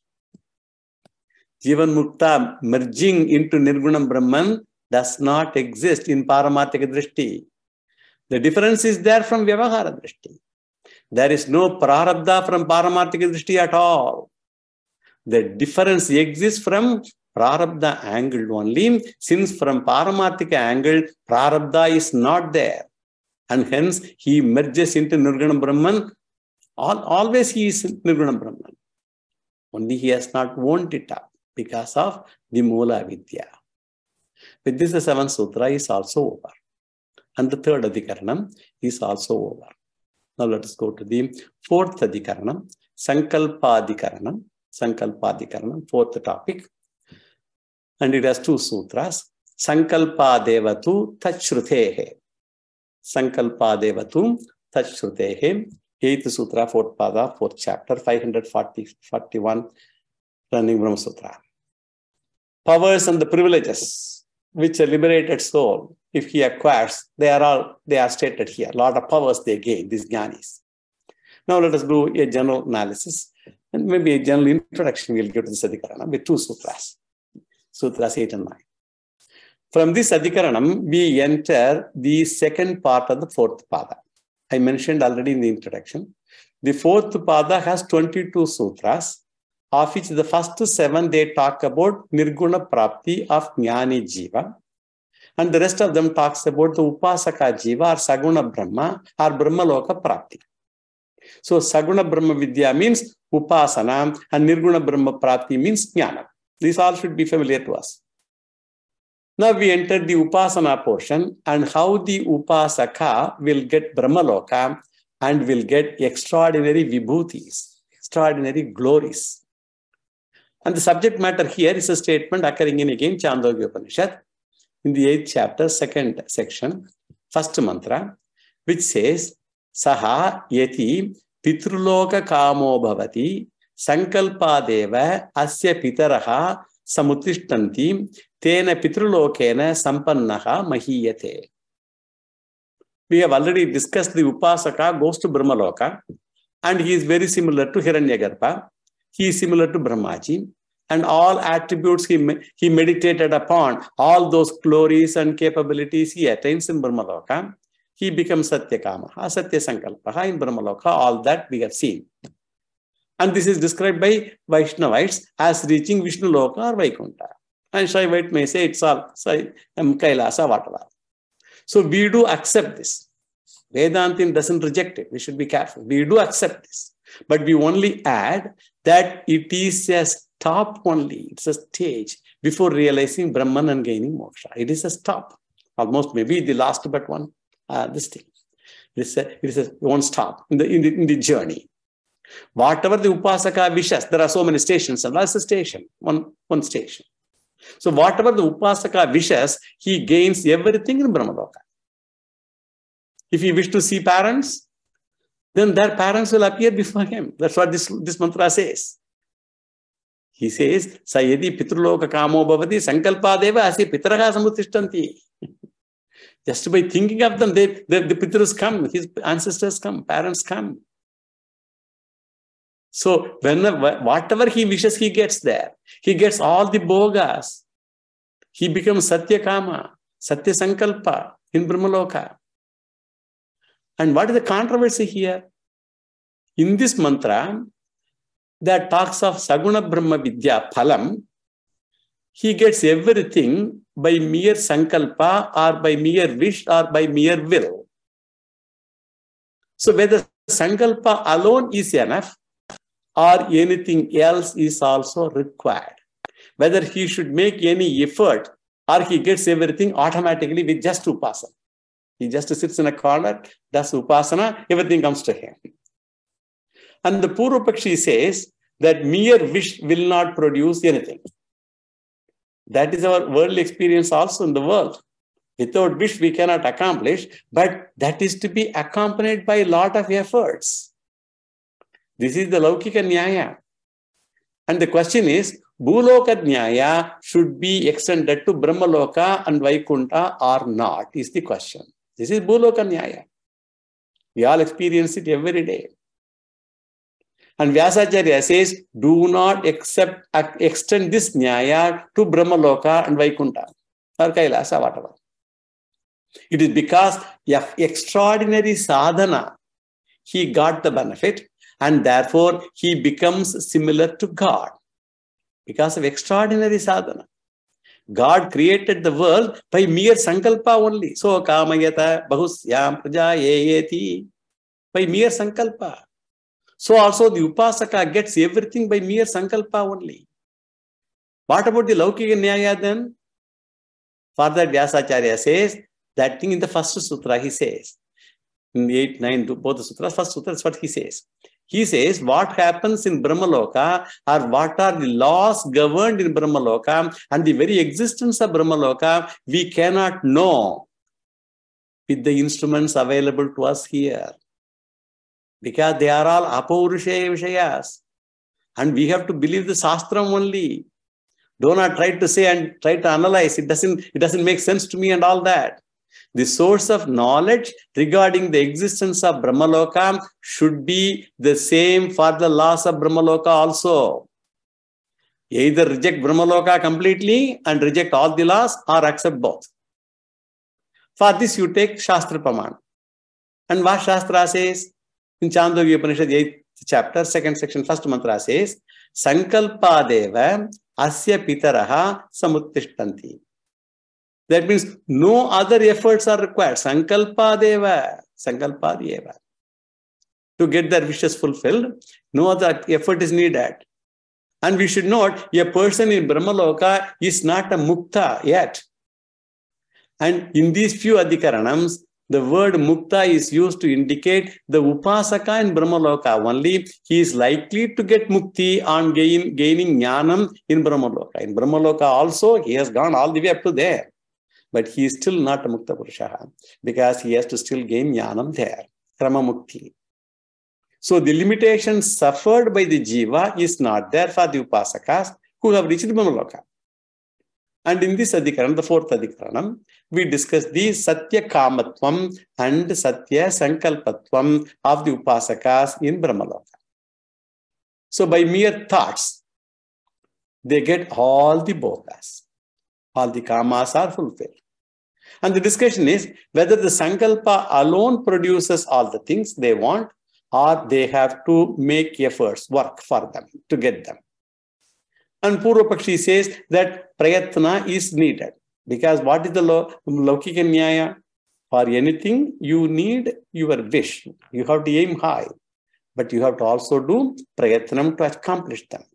Jivan Mukta merging into Nirguna Brahman does not exist in Paramarthika Drishti. The difference is there from Vyavahara Drishti. There is no Prarabdha from Paramarthika Drishti at all. The difference exists from Prarabdha angle only, since from Paramarthika angle, Prarabdha is not there. And hence, he merges into Nirguna Brahman. All, always he is Nirguna Brahman. Only he has not wound it up because of the Mula Vidya. With this, the seventh sutra is also over. And the third Adhikaranam is also over. Now let us go to the fourth Adhikaranam, Sankalpadhikaranam. Sankalpadhikaranam, fourth topic. And it has two sutras. Sankalpadevatu Tachrutehe. Sankalpadevatu Tachrutehe. Eighth sutra, fourth pada, fourth chapter, five hundred forty-one, running Brahma Sutra. Powers and the privileges which a liberated soul, if he acquires, they are all, they are stated here. A lot of powers they gain, these jnanis. Now let us do a general analysis and maybe a general introduction we'll give to this Adhikaranam with two sutras. Sutras eight and nine. From this Adhikaranam, we enter the second part of the fourth pada. I mentioned already in the introduction. The fourth pada has twenty-two sutras, of which the first seven they talk about Nirguna Prapti of Jnani Jiva. And the rest of them talks about the Upasaka Jiva or Saguna Brahma or Brahma Loka Prapti. So Saguna Brahma Vidya means Upasana and Nirguna Brahma Prapti means Jnana. These all should be familiar to us. Now we enter the Upasana portion and how the Upasaka will get Brahmaloka and will get extraordinary vibhutis, extraordinary glories. And the subject matter here is a statement occurring in again Chandogya Upanishad in the eighth chapter, second section, first mantra, which says, Saha yeti pitruloka kamo bhavati sankalpadeva asya pitaraha samutishtanti tena pitrulokena sampannaha mahiyate. We have already discussed the Upasaka goes to Brahmaloka and he is very similar to Hiranyagarbha. He is similar to Brahmaji and all attributes he, he meditated upon, all those glories and capabilities he attains in Brahmaloka. He becomes Satyakama, Satya Sankalpa in Brahmaloka, all that we have seen. And this is described by Vaishnavites as reaching Vishnu Loka or Vaikuntha. And Shaivite may say it's all Kailasa, whatever. So we do accept this. Vedantin doesn't reject it. We should be careful. We do accept this. But we only add that it is a stop only. It's a stage before realizing Brahman and gaining moksha. It is a stop. Almost maybe the last but one, uh, this thing. It is a, it is a one stop in the, in the, in the journey. Whatever the Upasaka wishes, there are so many stations, and that's a station, one, one station. So whatever the Upasaka wishes, he gains everything in Brahmaloka. If he wishes to see parents, then their parents will appear before him. That's what this, this mantra says. He says, Sayadi Pitruloka Kamo Bhavati Sankalpadeva Asi Pitraha Samutishtanti. Just by thinking of them, they, they, the Pitrus come, his ancestors come, parents come. So whenever, whatever he wishes, he gets there. He gets all the bhogas. He becomes Satya Kama, Satya Sankalpa in Brahmaloka. And what is the controversy here? In this mantra that talks of Saguna Brahma Vidya Phalam, he gets everything by mere Sankalpa or by mere wish or by mere will. So whether Sankalpa alone is enough or anything else is also required. Whether he should make any effort or he gets everything automatically with just Upasana. He just sits in a corner, does Upasana, everything comes to him. And the Purvapakshi says that mere wish will not produce anything. That is our worldly experience also in the world. Without wish, we cannot accomplish, but that is to be accompanied by a lot of efforts. This is the Laukika Nyaya. And the question is, Bhuloka Nyaya should be extended to Brahmaloka and Vaikunta or not, is the question. This is Bhuloka Nyaya. We all experience it every day. And Vyasacharya says, do not accept, extend this Nyaya to Brahmaloka and Vaikunta or Kailasa, whatever. It is because of extraordinary sadhana, he got the benefit, and therefore he becomes similar to God. Because of extraordinary sadhana. God created the world by mere Sankalpa only. So, Kamayata Bahusyam Praja Yeyeti. By mere Sankalpa. So also the Upasaka gets everything by mere Sankalpa only. What about the Laukika Nyaya then? Further, Vyasacharya says, that thing in the first sutra, he says, in the eight, nine, both the sutras, first sutra, that's what he says. He says, what happens in Brahmaloka or what are the laws governed in Brahmaloka and the very existence of Brahmaloka, we cannot know with the instruments available to us here. Because they are all Apaurushaya Vishayas. And we have to believe the Shastram only. Do not try to say and try to analyze. It doesn't, it doesn't make sense to me and all that. The source of knowledge regarding the existence of Brahmaloka should be the same for the laws of Brahmaloka also. Either reject Brahmaloka completely and reject all the laws or accept both. For this you take Shastra Praman. And what Shastra says? In Chandogya Upanishad, eighth chapter, second section, first mantra says, Sankalpadeva asya pitaraha samuttishtanti. That means no other efforts are required. Sankalpadeva, Sankalpadeva. To get their wishes fulfilled, no other effort is needed. And we should note, a person in Brahmaloka is not a mukta yet. And in these few adhikaranams, the word mukta is used to indicate the upasaka in Brahmaloka only. He is likely to get mukti on gain, gaining jnanam in Brahmaloka. In Brahmaloka also, he has gone all the way up to there. But he is still not a mukta purusha because he has to still gain jnanam there. Krama mukti. So the limitation suffered by the jiva is not there for the upasakas who have reached Brahmaloka. And in this adhikaranam, the fourth adhikaranam, we discuss the Satya Kamatvam and Satya Sankalpatvam of the Upasakas in Brahmaloka. So by mere thoughts, they get all the bhogas. All the kamas are fulfilled. And the discussion is whether the Sankalpa alone produces all the things they want or they have to make efforts, work for them to get them. And Purvapakshi says that prayatna is needed. Because what is the Laukika Nyaya? For anything, you need your wish. You have to aim high. But you have to also do prayatnam to accomplish them.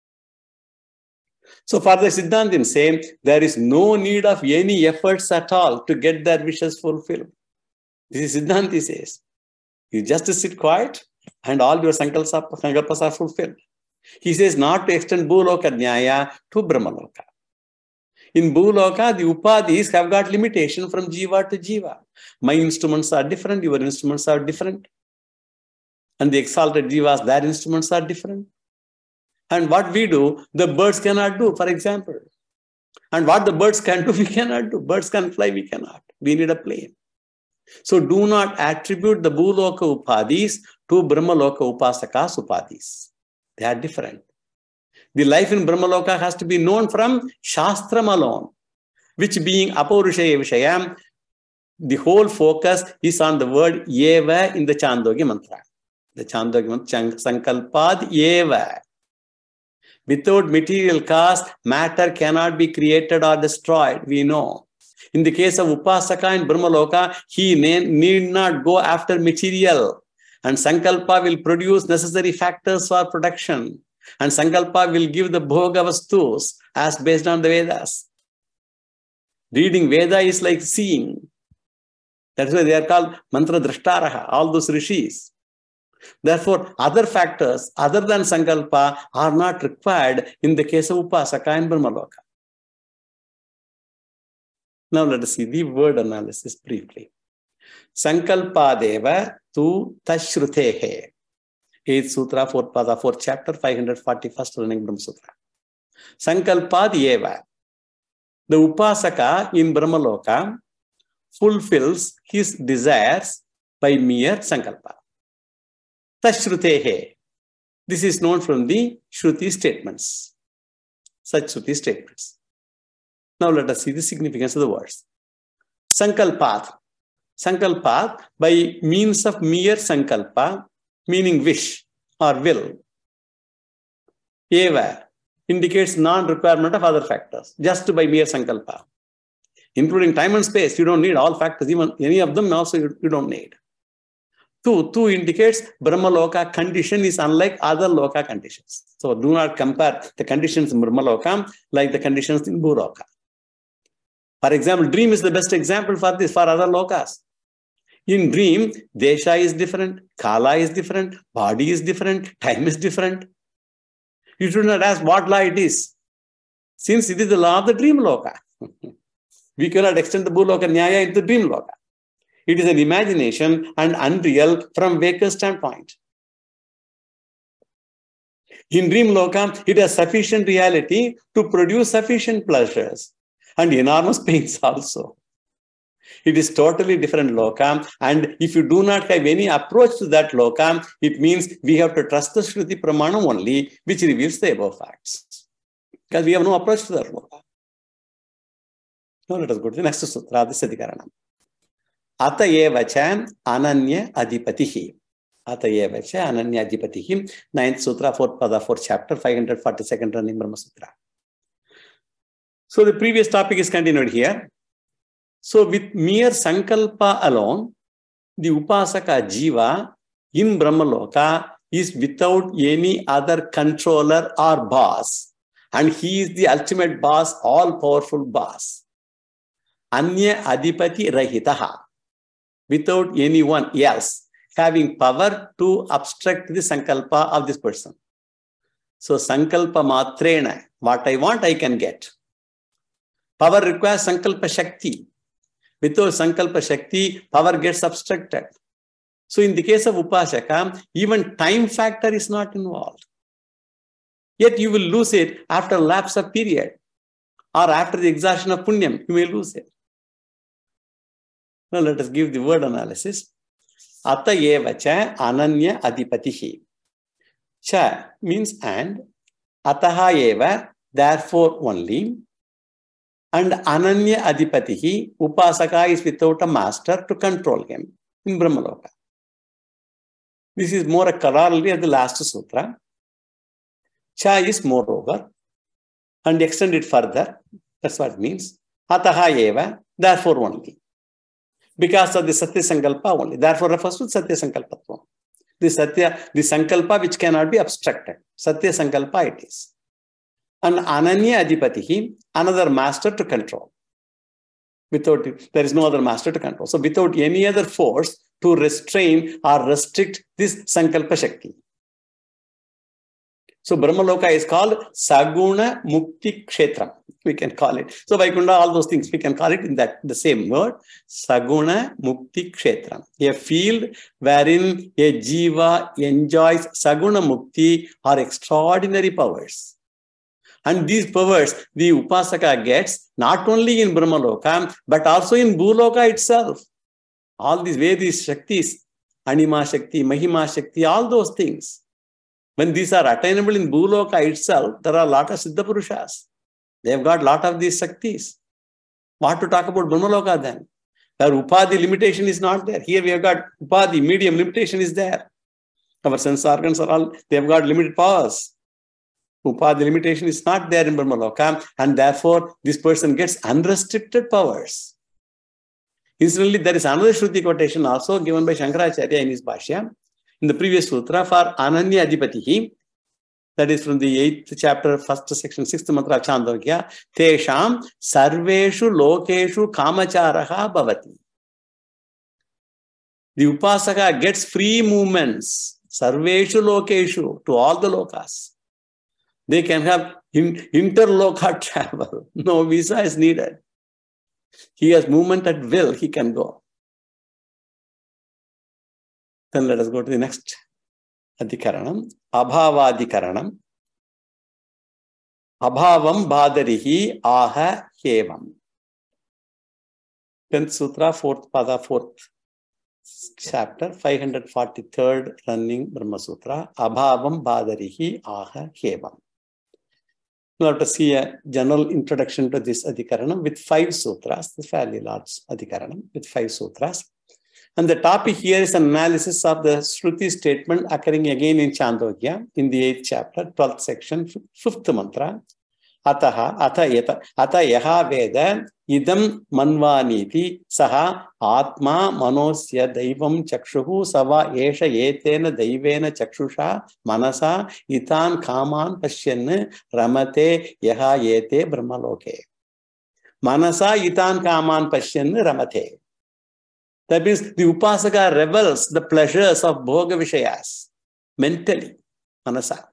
So for the Siddhantin say, there is no need of any efforts at all to get their wishes fulfilled. This is Siddhanti says. You just sit quiet and all your sankalpas are fulfilled. He says not to extend Bhuloka Nyaya to Brahmaloka. In Bhuloka, the Upadhis have got limitation from Jiva to Jiva. My instruments are different, your instruments are different. And the exalted Jivas, their instruments are different. And what we do, the birds cannot do, for example. And what the birds can do, we cannot do. Birds can fly, we cannot. We need a plane. So do not attribute the Bhuloka Upadhis to Brahmaloka Upasakas Upadhis. They are different. The life in Brahmaloka has to be known from Shastram alone, which being Apaurusheya Vishayam, the whole focus is on the word Yeva in the Chandogya mantra. The Chandogya mantra, Sankalpad Yeva. Without material cause, matter cannot be created or destroyed, we know. In the case of Upasaka in Brahmaloka, he need not go after material. And Sankalpa will produce necessary factors for production. And Sankalpa will give the Bhoga Vastus as based on the Vedas. Reading Veda is like seeing. That's why they are called Mantra Drashtaraha, all those rishis. Therefore, other factors other than Sankalpa are not required in the case of Upasaka and Brahmaloka. Now let us see the word analysis briefly. Sankalpadeva tu tashrutehe. eighth Sutra, fourth Pada, fourth chapter, five hundred forty-first running Brahma Sutra. Sankalpadeva. The Upasaka in Brahmaloka fulfills his desires by mere Sankalpa. Tashrutehe. This is known from the Shruti statements. Such Shruti statements. Now let us see the significance of the words. Sankalpat. Sankalpat, by means of mere Sankalpa, meaning wish or will. Eva indicates non-requirement of other factors, just by mere Sankalpa. Including time and space, you don't need all factors, even any of them also you, you don't need. Two, two indicates Brahmaloka condition is unlike other Loka conditions. So do not compare the conditions in Brahmaloka like the conditions in Bhuloka. For example, dream is the best example for this, for other Lokas. In dream, Desha is different, Kala is different, body is different, time is different. You should not ask what law it is, since it is the law of the dream Loka. We cannot extend the Bhuloka Nyaya into the dream Loka. It is an imagination and unreal from Vaker's standpoint. In dream Loka, it has sufficient reality to produce sufficient pleasures and enormous pains also. It is totally different Loka, and if you do not have any approach to that Loka, it means we have to trust the Shruti Pramana only, which reveals the above facts. Because we have no approach to that Loka. Now let us go to the next Sutra, the Siddhikaranam. Atayevacha Ananya Adipatihi. Atayevacha Ananya Adipatihi. ninth Sutra, fourth Pada, fourth chapter, five hundred forty-second running Brahma Sutra. So the previous topic is continued here. So with mere Sankalpa alone, the Upasaka Jiva in Brahmaloka is without any other controller or boss. And he is the ultimate boss, all-powerful boss. Anya Adipati Rahitaha. Without anyone else having power to obstruct the Sankalpa of this person. So Sankalpa Matrena, what I want, I can get. Power requires Sankalpa Shakti. Without Sankalpa Shakti, power gets obstructed. So in the case of Upasaka, even time factor is not involved. Yet you will lose it after lapse of period or after the exhaustion of Punyam, you may lose it. Now let us give the word analysis. Ata yevacha ananya adipatihi. Cha means and. Ataha eva, therefore only. And Ananya Adipatihi, Upasaka is without a master to control him in Brahmaloka. This is more a corollary of the last sutra. Cha is moreover, and extend it further. That's what it means. Ataha eva, therefore only. Because of the Satya Sankalpa only. Therefore refers to Satya Sankalpatva. The Satya, the Sankalpa which cannot be obstructed. Satya Sankalpa it is. And Ananya Adipatihi, another master to control. Without it, there is no other master to control. So without any other force to restrain or restrict this Sankalpa Shakti. So Brahmaloka is called Saguna Mukti Kshetram. We can call it. So Vaikunta, all those things, we can call it in that the same word. Saguna Mukti Kshetram. A field wherein a Jiva enjoys Saguna Mukti or extraordinary powers. And these powers the Upasaka gets not only in Brahmaloka, but also in Bhuloka itself. All these various Shaktis, Anima Shakti, Mahima Shakti, all those things. When these are attainable in Bhuloka itself, there are a lot of Siddha Purushas. They have got a lot of these Shaktis. What to talk about Brahmaloka then? Where Upadhi limitation is not there. Here we have got Upadhi, medium limitation is there. Our sense organs are all, they have got limited powers. Upadhi limitation is not there in Brahmaloka, and therefore this person gets unrestricted powers. Incidentally, there is another Shruti quotation also given by Shankaracharya in his Bhashya. In the previous sutra, for Ananya Adhipatihi, that is from the eighth chapter, first section, sixth mantra of Chandogya, Tesham Sarveshu Lokeshu Kamacharaha Bhavati. The Upasaka gets free movements, Sarveshu Lokeshu, to all the lokas. They can have in, interloka travel. No visa is needed. He has movement at will, he can go. Then let us go to the next Adhikaranam. Abhavadhikaranam. Abhavam Bhadarihi Aha Hevam. tenth Sutra, fourth Pada, fourth chapter, five hundred forty-third running Brahma Sutra. Abhavam Bhadarihi Aha Hevam. Now let us see a general introduction to this Adhikaranam with five sutras. It's a fairly large Adhikaranam with five sutras. And the topic here is an analysis of the Shruti statement occurring again in Chandogya in the eighth chapter, twelfth section, fifth mantra. Ataha, ata yata, ata yaha veda, idam manvaniti, saha atma manosya daivam chakshuhu, sava esha yetena daivena chakshusha, manasa itan kaman pashyan, ramate yaha yete brahmaloke. Manasa itan kaman pashyan ramate. That means the Upasaka revels the pleasures of Bhoga Vishayas mentally, Manasa.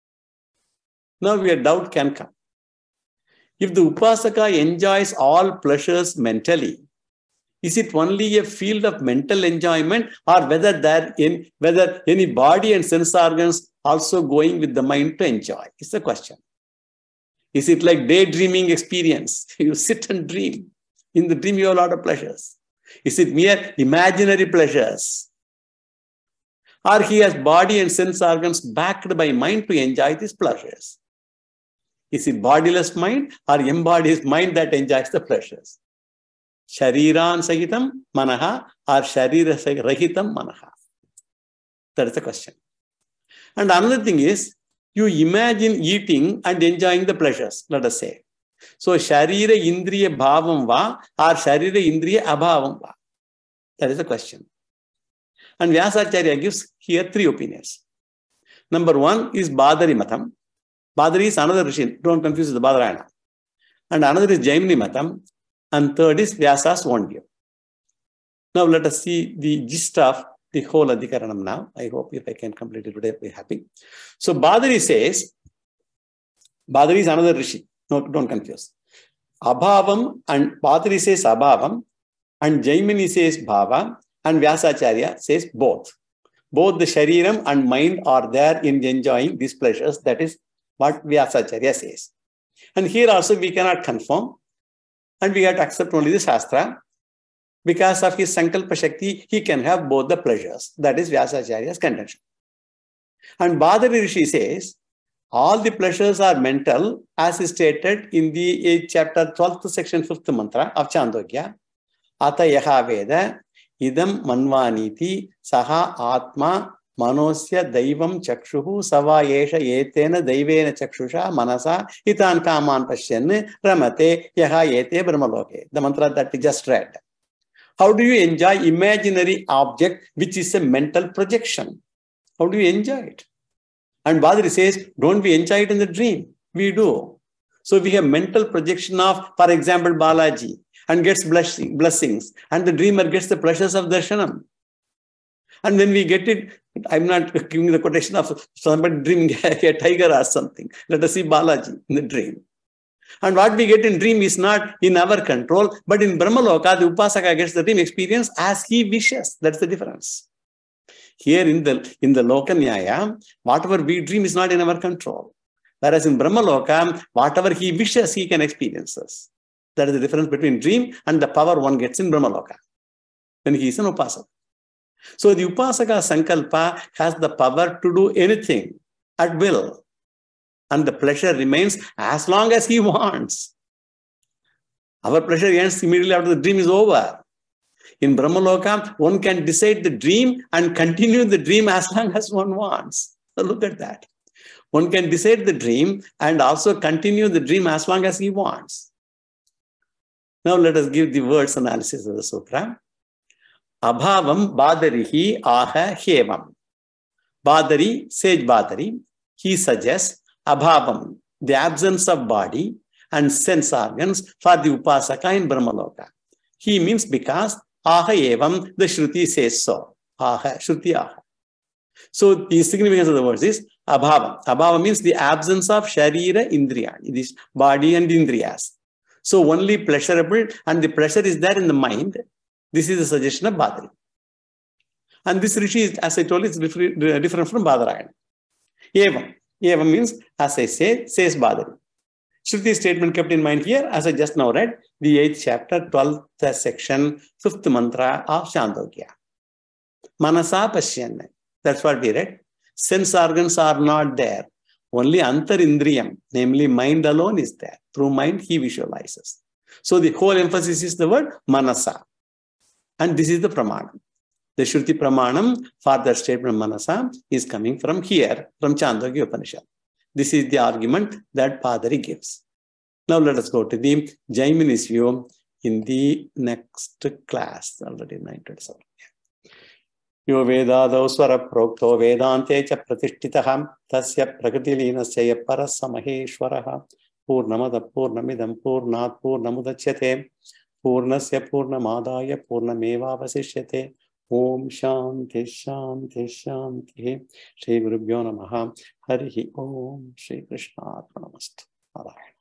Now where doubt can come. If the Upasaka enjoys all pleasures mentally, is it only a field of mental enjoyment, or whether there in whether any body and sense organs also going with the mind to enjoy? It's the question. Is it like daydreaming experience? You sit and dream. In the dream you have a lot of pleasures. Is it mere imaginary pleasures? Or he has body and sense organs backed by mind to enjoy these pleasures? Is it bodiless mind or embodied mind that enjoys the pleasures? Shariran sahitam manaha or sharira rahitam manaha? That is the question. And another thing is, you imagine eating and enjoying the pleasures, let us say. So, Sharira Indriya Bhavam Va or Sharira Indriya Abhavam Va? That is the question. And Vyasacharya gives here three opinions. Number one is Badari Matam. Badari is another Rishi, don't confuse the Badarayana. And another is Jaimini Matam. And third is Vyasa's own view. Now let us see the gist of the whole Adhikaranam now. I hope if I can complete it today, I'll be happy. So Badari says, Badari is another Rishi. No, don't confuse. Abhavam, and Badari says Abhavam, and Jaimini says Bhava, and Vyasacharya says both. Both the Shariram and mind are there in enjoying these pleasures. That is what Vyasacharya says. And here also we cannot confirm, and we have to accept only the Shastra. Because of his Sankalpa Shakti, he can have both the pleasures. That is Vyasacharya's contention. And Badari Rishi says, all the pleasures are mental, as is stated in the eighth chapter, twelfth section, fifth mantra of Chandogya. Ata yaha veda, idam manvaniti, saha atma, manosya daivam chakshuhu, sava yesha yetena daivena chakshusha, manasa, itan kaman pashyan, ramate, yaha yete brahmaloke. The mantra that we just read. How do you enjoy imaginary object, which is a mental projection? How do you enjoy it? And Badari says, don't we enjoy it in the dream? We do. So we have mental projection of, for example, Balaji. and gets blessing, blessings, and the dreamer gets the pleasures of darshanam. And when we get it, I'm not giving the quotation of somebody dreaming a tiger or something. Let us see Balaji in the dream. And what we get in dream is not in our control, but in Brahmaloka, the Upasaka gets the dream experience as he wishes. That's the difference. Here in the, in the Loka Nyaya, whatever we dream is not in our control. Whereas in Brahmaloka, whatever he wishes, he can experience us. That is the difference between dream and the power one gets in Brahmaloka when he is an Upasaka. So the Upasaka Sankalpa has the power to do anything at will. And the pleasure remains as long as he wants. Our pleasure ends immediately after the dream is over. In Brahmaloka, one can decide the dream and continue the dream as long as one wants. So look at that. One can decide the dream and also continue the dream as long as he wants. Now let us give the words analysis of the sutra. Abhavam Badarihi Aha Hevam. Badari, sage Badari, he suggests Abhavam, the absence of body and sense organs for the Upasaka in Brahmaloka. He means because Aha Evam, the Shruti says so. Aha, Shruti Aha. So the significance of the words is Abhavam. Abhavam means the absence of Sharira Indriya, this body and Indriyas. So only pleasurable, and the pleasure is there in the mind. This is the suggestion of Badari. And this Rishi is, as I told you, is different from Badarayana. Evam. Evam means, as I say, says Badari. Shruti statement kept in mind here, as I just now read, the eighth chapter, twelfth section, fifth mantra of Chandogya. Manasa Pashyanna. That's what we read. Sense organs are not there. Only Antarindriyam, namely mind alone is there. Through mind, he visualizes. So the whole emphasis is the word Manasa. And this is the Pramanam. The Shruti Pramanam for the statement Manasa is coming from here, from Chandogya Upanishad. This is the argument that Padari gives. Now let us go to the Jaimini's view in the next class, already nine twenty-seven. Yo Vedado Swara Prokto Vedante cha Pratishtitaham Tasya Prakritilinasya Parasamaheshwaraha Purnamada Purnamidam Purnat Purnamudachyate Purnasya Purnamadaya Purnameva Vasishyate Om Shanti Shanti Shanti Shri Gurubhyo Namaha Harihi Om Shri Krishna Namaste.